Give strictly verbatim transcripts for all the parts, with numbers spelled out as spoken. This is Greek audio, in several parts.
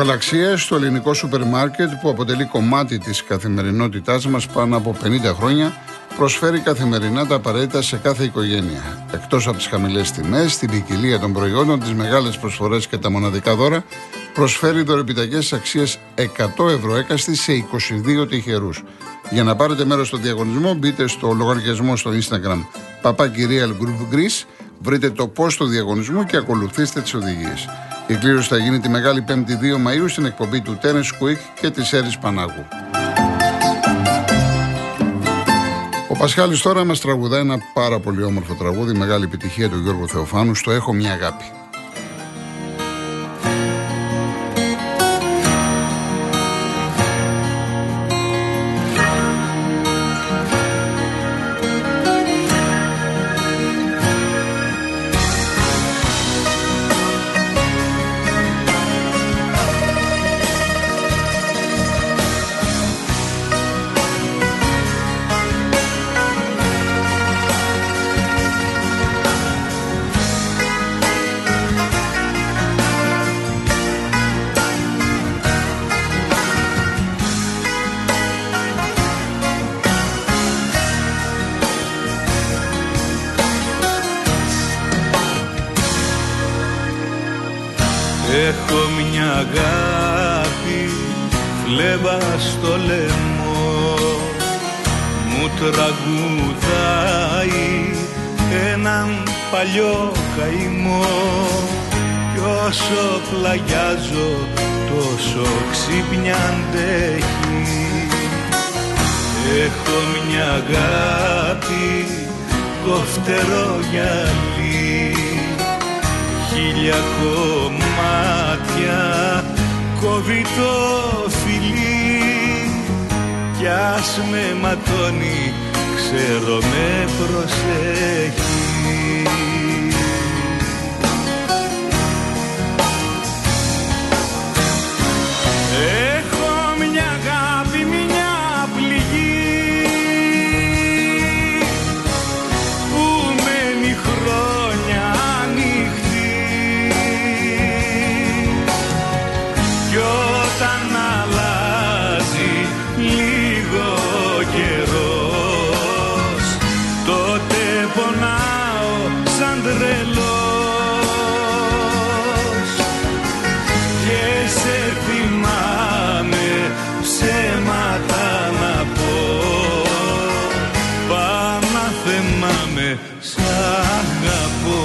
Γαλαξία, το ελληνικό σούπερ μάρκετ που αποτελεί κομμάτι της καθημερινότητάς μας πάνω από πενήντα χρόνια, προσφέρει καθημερινά τα απαραίτητα σε κάθε οικογένεια. Εκτός από τις χαμηλές τιμές, την ποικιλία των προϊόντων, τις μεγάλες προσφορές και τα μοναδικά δώρα, προσφέρει δωρεπιταγές αξίας εκατό ευρώ έκαστη σε είκοσι δύο τυχερούς. Για να πάρετε μέρος στο διαγωνισμό, μπείτε στο λογαριασμό στο Instagram παπάκι Real Group Greece, βρείτε το post του διαγωνισμού και ακολουθήστε τις οδηγίες. Η κλήρωση θα γίνει τη Μεγάλη Πέμπτη δύο Μαΐου στην εκπομπή του Terence Quick και της Έρης Πανάγου. Ο Πασχάλης τώρα μας τραγουδά ένα πάρα πολύ όμορφο τραγούδι, μεγάλη επιτυχία του Γιώργου Θεοφάνου, στο «Έχω μια αγάπη». Έχω μια αγάπη, φλέβα στο λαιμό, μου τραγουδάει έναν παλιό καημό. Κι όσο πλαγιάζω τόσο ξύπνια αντέχει. Έχω μια αγάπη, κοφτερό γυαλί, χίλια κομμάτια κόβει το φιλί. Κι ας με ματώνει, ξέρω με προσέχει. Έχω μια αγάπη, μια πληγή που μένει χρόνια ανοιχτή. Κι όταν αλλάζει λίγο καιρός, τότε πονάω σαν τρελός. Και σε θυμάμαι, ψέματα να πω, πάω να θυμάμαι, σ' αγαπώ.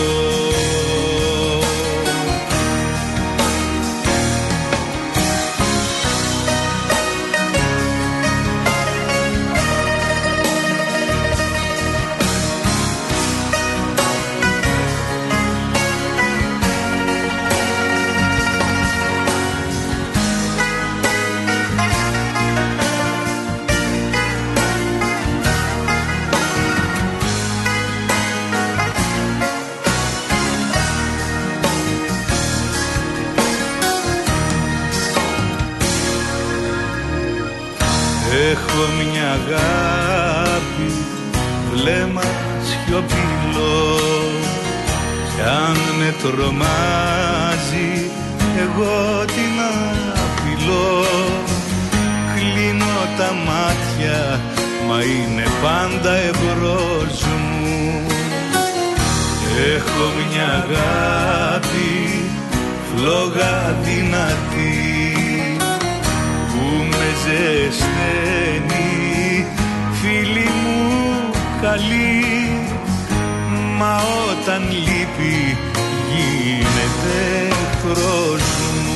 Έχω μια αγάπη, βλέμμα σιωπηλό, κι αν με τρομάζει εγώ την απειλώ. Κλείνω τα μάτια, μα είναι πάντα εμπρός μου. Έχω μια αγάπη, φλόγα δυνατή, που με ζεσταίνει, φίλη μου καλή. Μα όταν λείπει γίνεται εχθρός μου.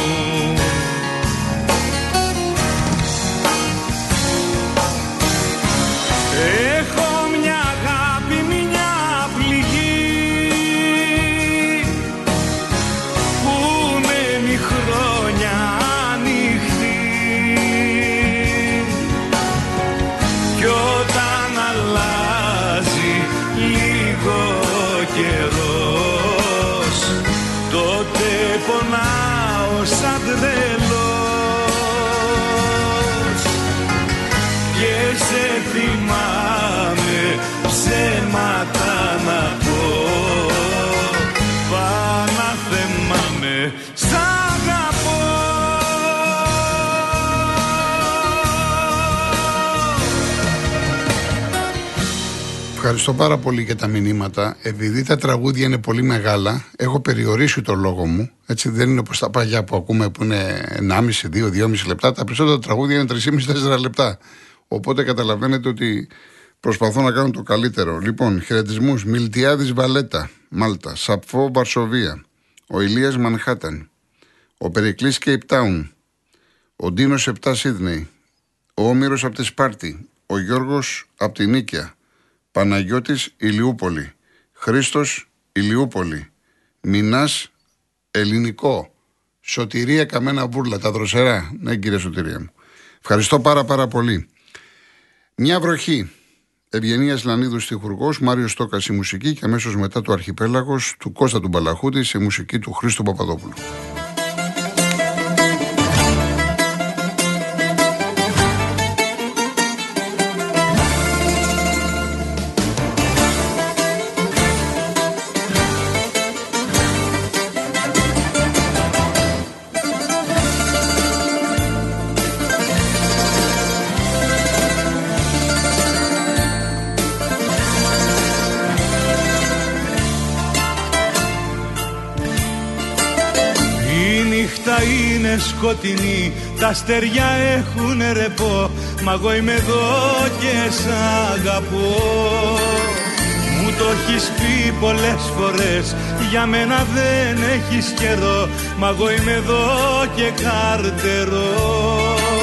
Έχω μια αγάπη, μια πληγή που μένει χρόνια ανοιχτή. Κι όταν αλλάζει λίγο καιρός, τότε πονάω σαν τρελός. Και σε θυμάμαι, ψέματα να πω, πάω να θυμάμαι, σ' αγαπώ. Ευχαριστώ πάρα πολύ για τα μηνύματα. Επειδή τα τραγούδια είναι πολύ μεγάλα, έχω περιορίσει το λόγο μου. Έτσι, δεν είναι όπως τα παλιά που ακούμε που είναι ενάμιση, δύο, δυόμιση λεπτά. Τα περισσότερα τραγούδια είναι τρία και μισό με τέσσερα λεπτά. Οπότε καταλαβαίνετε ότι προσπαθώ να κάνω το καλύτερο. Λοιπόν, χαιρετισμούς. Μιλτιάδης Βαλέτα, Μάλτα. Σαπφό Βαρσοβία. Ο Ηλίας Μανχάταν. Ο Περικλής Cape Town. Ο Ντίνος επτά Σίδνεϊ. Ο Όμηρος από τη Σπάρτη. Ο Γιώργος από τη Νίκαια. Παναγιώτης Ηλιούπολη. Χρήστος Ηλιούπολη. Μινάς Ελληνικό. Σωτηρία Καμένα Βούρλα. Τα δροσερά. Ναι, κύριε Σωτηρία μου. Ευχαριστώ πάρα πάρα πολύ. Μια βροχή. Ευγενίας Λανίδου στιχουργός, Μάριος Στόκας η μουσική και αμέσως μετά το Αρχιπέλαγος του Κώστα του Μπαλαχούτη σε μουσική του Χρήστου Παπαδόπουλου. Είναι σκοτεινή, τα άστερια έχουν ρεπό, μα εγώ είμαι εδώ και σ' αγαπώ. Μου το έχεις πει πολλές φορές, για μένα δεν έχεις καιρό, μα εγώ είμαι εδώ και καρτερώ.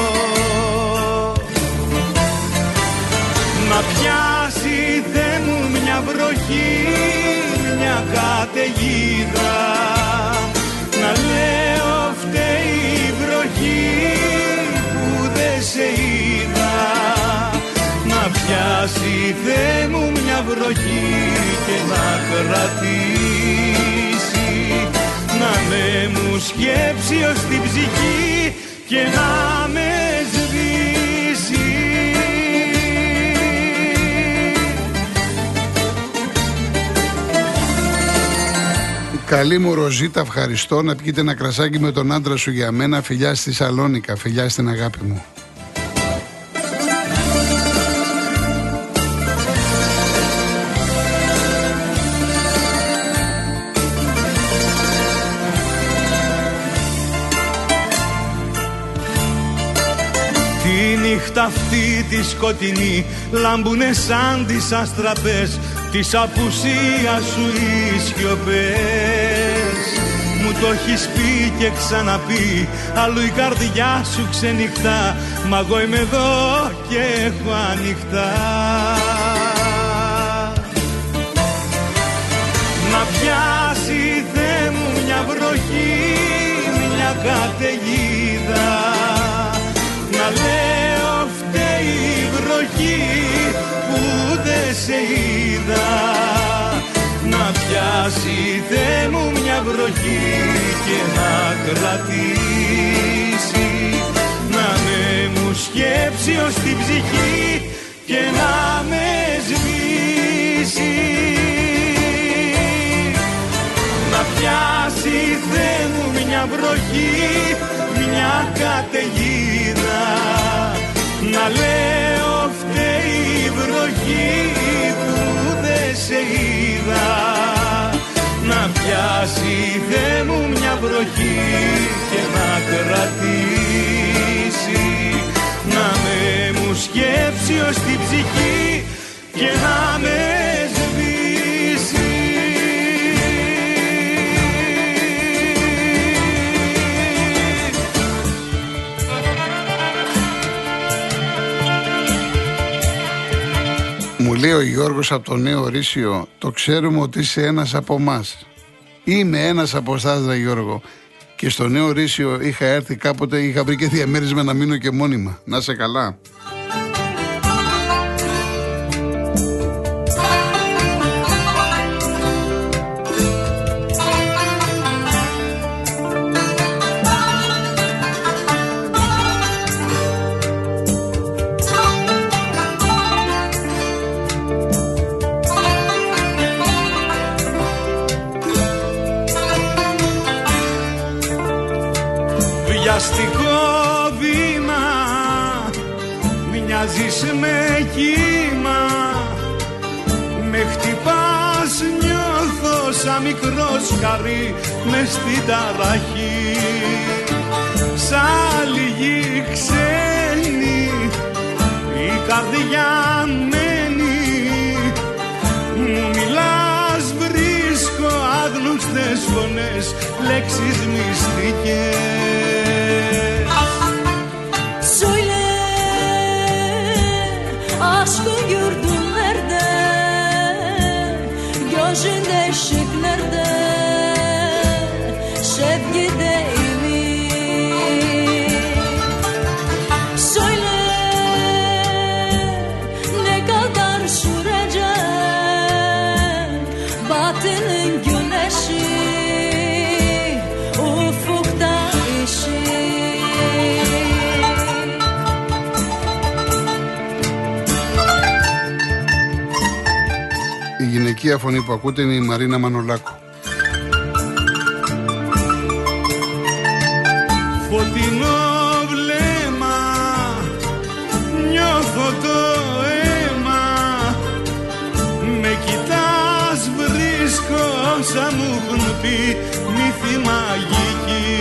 Να πιάσει Θεέ μου μια βροχή, μια καταιγίδα, να λέω φταίει η βροχή που δεν σε είδα. Να πιάσει Θεέ μου μια βροχή και να κρατήσει, να με μου σκέψει ως την ψυχή και να με σβήσει. Καλή μου Ροζίτα, ευχαριστώ. Να πιείτε ένα κρασάκι με τον άντρα σου για μένα. Φιλιά στη Σαλόνικα, φιλιά στην αγάπη μου. Τη νύχτα αυτή τη σκοτεινή λάμπουνε σαν τις αστραπές της απουσίας σου οι σιωπές. Μου το έχεις πει και ξαναπεί, αλλού η καρδιά σου ξενυχτά, μα εγώ είμαι εδώ και έχω ανοιχτά. Να πιάσει Θεέ μου μια βροχή, μια καταιγίδα, να λέω φταίει η βροχή που δεν σε είδα. Να πιάσει Θεέ μου μια βροχή και να κρατήσει, να με μου σκέψει ως την ψυχή και να με σβήσει. Να πιάσει Θεέ μου μια βροχή, μια καταιγίδα, να λέω φταίει η βροχή που δεν σε είδα. Να πιάσει Θεέ μου μια βροχή και να κρατήσει, να με μου σκέψει ως την ψυχή και να με σβήσει. Μου λέει ο Γιώργος από το Νέο Ρήσιο, το ξέρουμε ότι είσαι ένας από εμάς. Είμαι ένας από εσάς, ρε Γιώργο. Και στο Νέο Ρήσιο είχα έρθει κάποτε, είχα βρει και διαμέρισμα να μείνω και μόνιμα. Να σε καλά. Βιαστικό βήμα, μοιάζεις με κύμα, Με χτυπάς, νιώθω σαν μικρό σκαρί μες στην ταραχή. Σαν λίγη ξένη η καρδιά μένει. Μου μιλάς, βρίσκω άγνωστες φωνές, λέξεις μυστικές. Söyle aşkın gördüm nerede, gözünde ışık nerede, sevgide imi. Söyle ne kadar sürecek batının güneşi ufukta ışık. Η γυναικεία φωνή που ακούτε είναι η Μαρίνα Μανολάκου. Φωτεινό βλέμμα, νιώθω το αίμα. Με κοιτάς, βρίσκω όσα μου έχουν πει μύθι μαγική.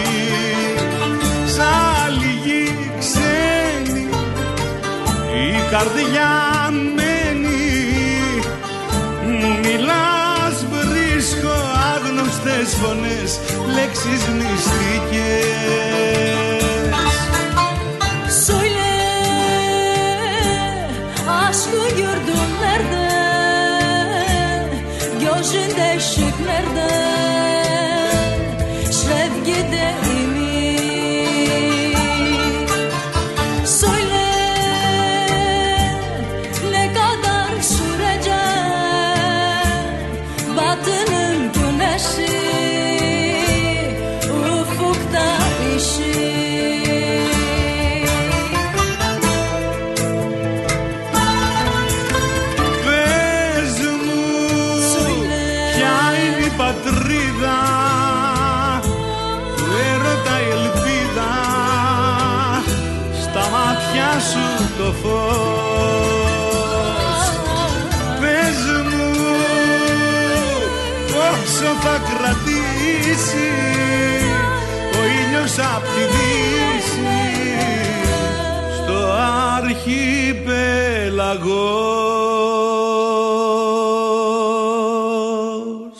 Σαν λίγη ξένη η καρδιά μένει. Μου μιλάς, βρίσκω άγνωστες φωνές, λέξεις μυστικές. Söyle aşkı gördüm nerede, gözünde ışık nerede, sevgide imi. Söyle ne kadar sürecek batının güneşi ufukta ışık. Πες μου, ποια είναι η πατρίδα του έρωτα η ελπίδα, στα μάτια σου το φως. Πες μου, πόσο θα κρατήσει ο ήλιος απ' τη δύση στο αρχιπέλαγος.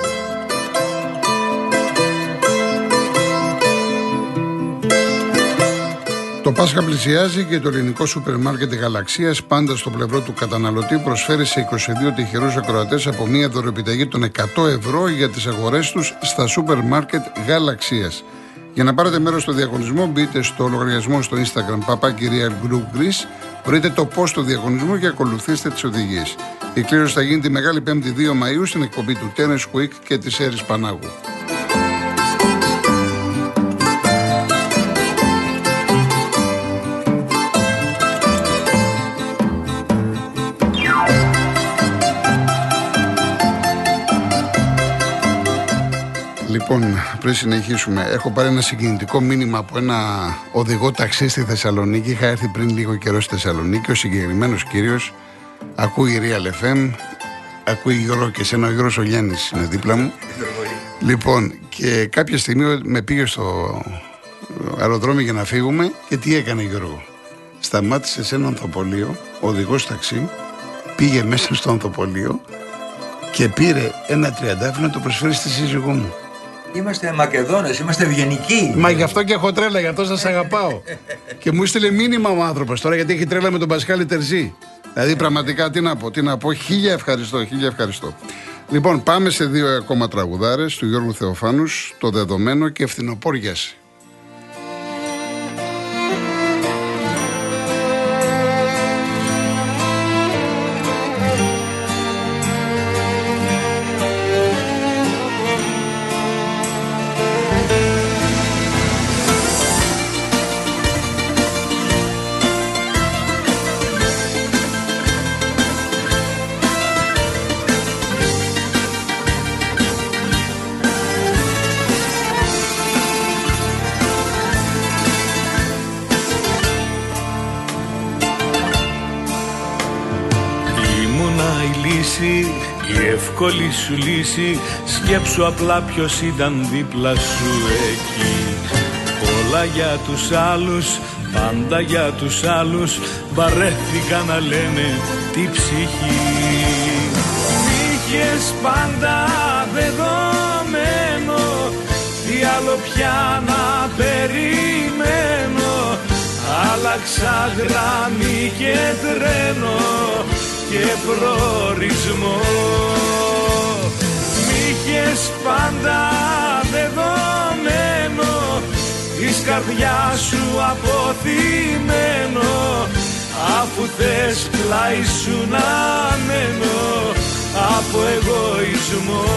Το Πάσχα πλησιάζει και το ελληνικό σούπερ μάρκετ Γαλαξίας, πάντα στο πλευρό του καταναλωτή, προσφέρει σε είκοσι δύο τυχερούς ακροατές από μία δωρεοεπιταγή των εκατό ευρώ για τις αγορές τους στα σούπερ μάρκετ Γαλαξίας. Για να πάρετε μέρος στο διαγωνισμό, μπείτε στο λογαριασμό στο Instagram παπάκι Real Group Greece, βρείτε το post του διαγωνισμού και ακολουθήστε τις οδηγίες. Η κλήρωση θα γίνει τη Μεγάλη Πέμπτη δύο Μαΐου στην εκπομπή του Tennis Week και της Έρης Πανάγου. Λοιπόν, πριν συνεχίσουμε, έχω πάρει ένα συγκινητικό μήνυμα από ένα οδηγό ταξί στη Θεσσαλονίκη. Είχα έρθει πριν λίγο καιρό στη Θεσσαλονίκη. Ο συγκεκριμένος κύριος ακούει Real εφ εμ, ακούει Γιώργο και εσένα. Ο Γιώργος ο Γιάννης είναι δίπλα μου. Λοιπόν, και κάποια στιγμή με πήγε στο αεροδρόμιο για να φύγουμε. Και τι έκανε, Γιώργο? Σταμάτησε σε ένα ανθοπολείο, ο οδηγός ταξί, πήγε μέσα στο ανθοπολείο και πήρε ένα τριαντάφυλλο να το προσφέρει στη σύζυγό μου. Είμαστε Μακεδόνες, είμαστε ευγενικοί. Μα γι' αυτό και έχω τρέλα, γι' αυτό σας αγαπάω. Και μου έστειλε μήνυμα ο άνθρωπος τώρα, γιατί έχει τρέλα με τον Πασχάλη Τερζή. Δηλαδή πραγματικά τι να πω, τι να πω, χίλια ευχαριστώ, χίλια ευχαριστώ. Λοιπόν, πάμε σε δύο ακόμα τραγουδάρες του Γιώργου Θεοφάνους, Το Δεδομένο και Φθινοπόριαση. λύση, η εύκολη σου λύση. Σκέψου απλά ποιος ήταν δίπλα σου εκεί. Όλα για τους άλλους, πάντα για τους άλλους. Βαρέθηκα να λένε τη ψυχή. Μ' είχες πάντα δεδομένο, τι άλλο πια να περιμένω. Άλλαξα γραμμή και τρένο και προορισμό. Μ' είχες πάντα δεδομένο, της καρδιάς σου αποθυμένο. Αφού θες πλάι σου να μένω από εγωισμό.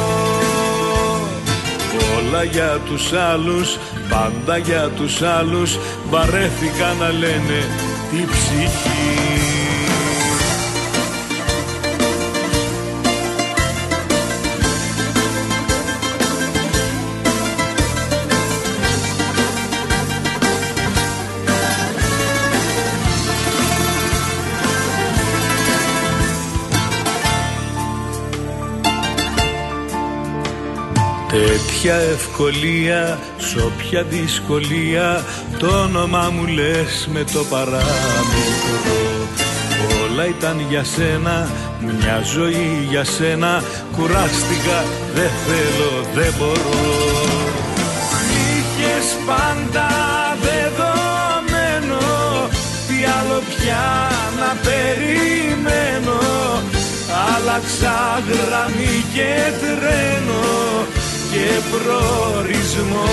Όλα για τους άλλους, πάντα για τους άλλους. Βαρέθηκα να λένε τη ψυχή. Τέτοια ευκολία, σ' όποια δυσκολία, το όνομα μου λες με το παραμικρό. Όλα ήταν για σένα, μια ζωή για σένα. Κουράστηκα, δεν θέλω, δεν μπορώ. Είχες πάντα δεδομένο, τι άλλο πια να περιμένω. Άλλαξα γραμμή και τρένο και προορισμό.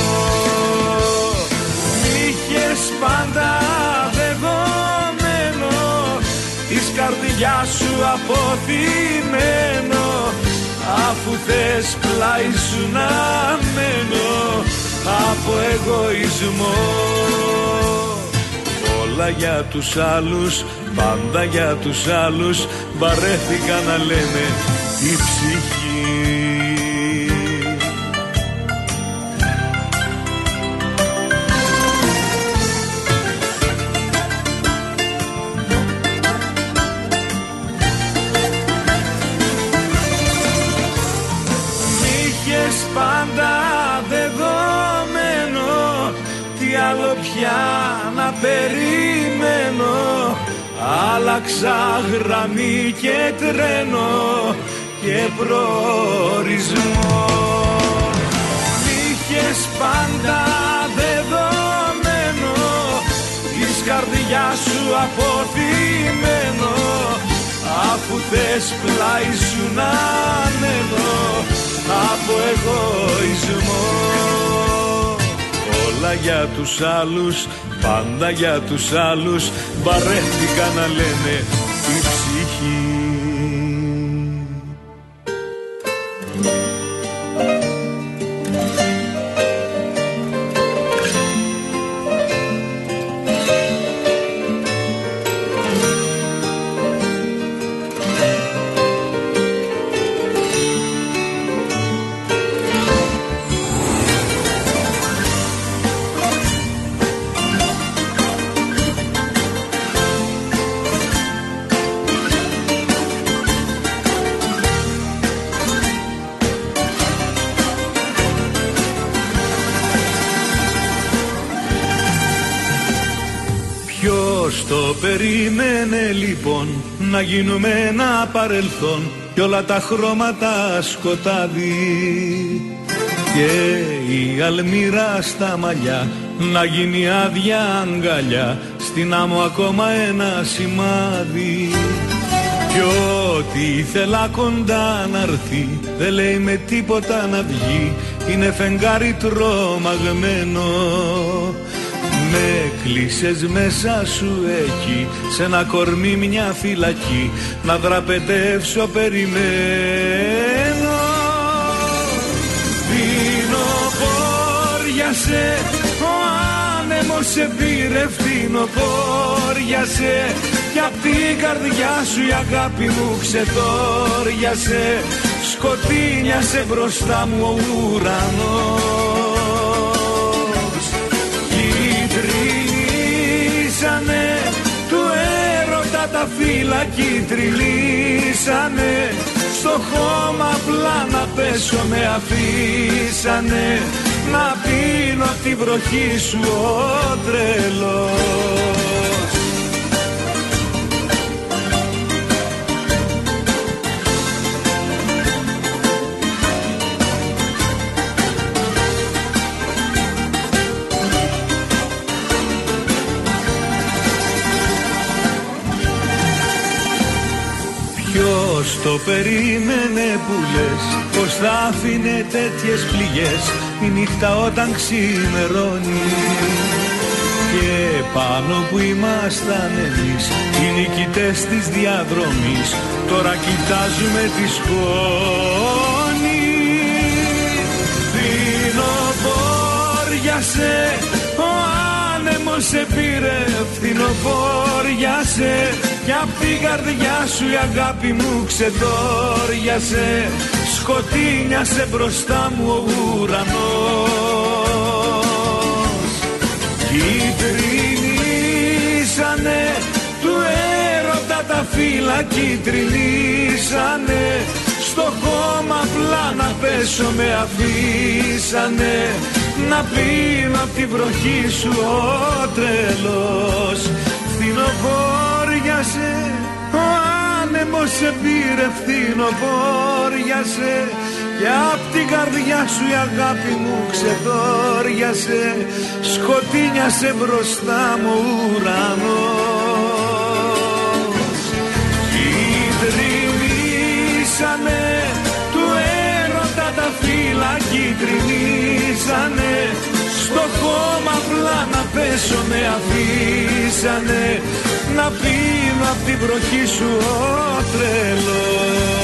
Είχες πάντα δεδομένο, της καρδιάς σου αποθυμένο. Αφού θες πλάι σου να μένω από εγωισμό. Όλα για τους άλλους, πάντα για τους άλλους. Βαρέθηκα να λένε η ψυχή. Πάντα δεδομένο, τι άλλο πια να περιμένω. Άλλαξα γραμμή και τρένο και προορισμό. Είχες πάντα δεδομένο, της καρδιάς σου αποθυμένο. Αφού θες πλάι σου να μένω από εγωισμό. Όλα για τους άλλους, πάντα για τους άλλους. Βαρέθηκα να λένε η ψυχή. Το περίμενε λοιπόν να γίνουμε ένα παρελθόν κι όλα τα χρώματα σκοτάδι και η αλμύρα στα μαλλιά να γίνει άδεια αγκαλιά, στην άμμο ακόμα ένα σημάδι. Κι ό,τι ήθελα κοντά να έρθει δεν λέει με τίποτα να βγει, είναι φεγγάρι τρομαγμένο. Με κλείσες μέσα σου εκεί, σε ένα κορμί μια φυλακή, να δραπετεύσω περιμένω. Φθινοπόριασε, ο άνεμος σε πήρε φθινοπόριασε, κι απ' την καρδιά σου η αγάπη μου ξετόριασε, σκοτίνιασε μπροστά μου ο ουρανός. Του έρωτα τα τα φύλλα κυτρινίσανε, στο χώμα απλά να πέσω με αφήσανε, να πίνω απ' τη βροχή σου ο τρελός. Ποιος το περίμενε που λες, πως θα άφηνε τέτοιες πληγές η νύχτα όταν ξημερώνει. Και πάνω που ήμασταν εμείς, οι νικητές της διαδρομής, τώρα κοιτάζουμε τη σκόνη. Φθινοπόριασε, ο άνεμος σε πήρε, φθινοπόριασε, κι απ' την καρδιά σου η αγάπη μου ξετόριασε, σκοτίνιασε μπροστά μου ο ουρανός. Κυτρινίσανε, του έρωτα τα φύλλα κυτρινίσανε, στο χώμα απλά να πέσω με αφήσανε, να πίνω απ' τη βροχή σου ο τρελός. Φθινοπόριασε, ο άνεμος σε πήρε, φθινοπόριασε, και απ' την καρδιά σου η αγάπη μου ξεδόριασε, σκοτίνιασε μπροστά μου ο ουρανός. Κυτρινίσανε, του έρωτα τα φύλλα κυτρινίσανε, στο χώμα απλά να πέσω με αφήσανε, να πίνω απ' την βροχή σου ο τρελός.